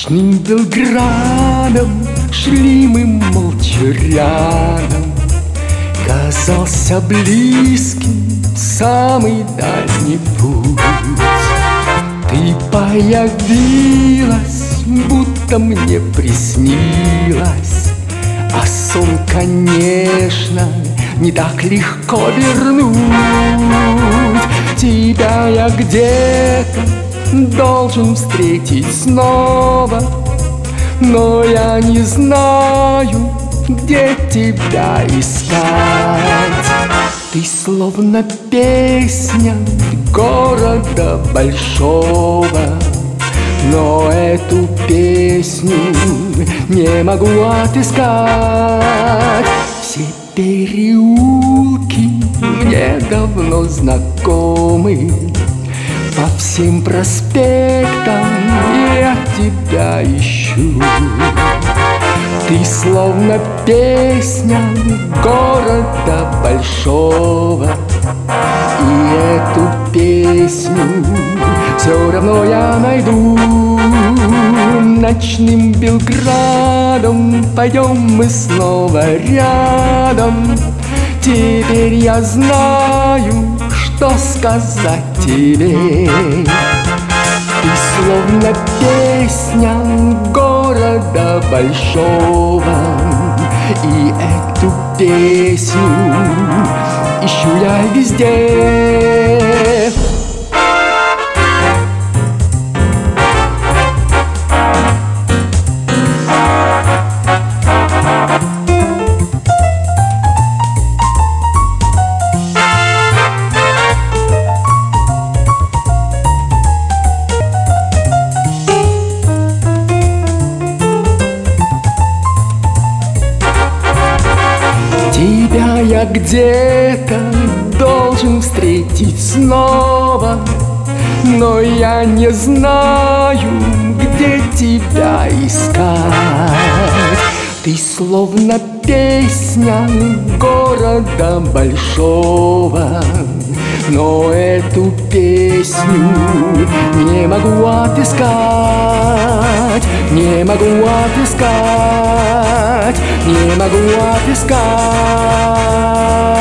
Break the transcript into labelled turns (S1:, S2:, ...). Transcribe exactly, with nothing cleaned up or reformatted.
S1: Ночным Белградом шли мы молча рядом. Казался близким самый дальний путь. Ты появилась, будто мне приснилась, а сон, конечно, не так легко вернуть. Тебя я где-то должен встретить снова, но я не знаю, где тебя искать. Ты словно песня города большого, но эту песню не могу отыскать. Все переулки мне давно знакомы, по всем проспектам я тебя ищу. Ты словно песня города большого, и эту песню все равно я найду. Ночным Белградом пойдем мы снова рядом. Теперь я знаю, что сказать тебе. Ты словно песня города большого, и эту песню ищу я везде. Тебя я где-то должен встретить снова, но я не знаю, где тебя искать. Ты словно песня города большого, но эту песню не могу отыскать, не могу отыскать, не могу отыскать.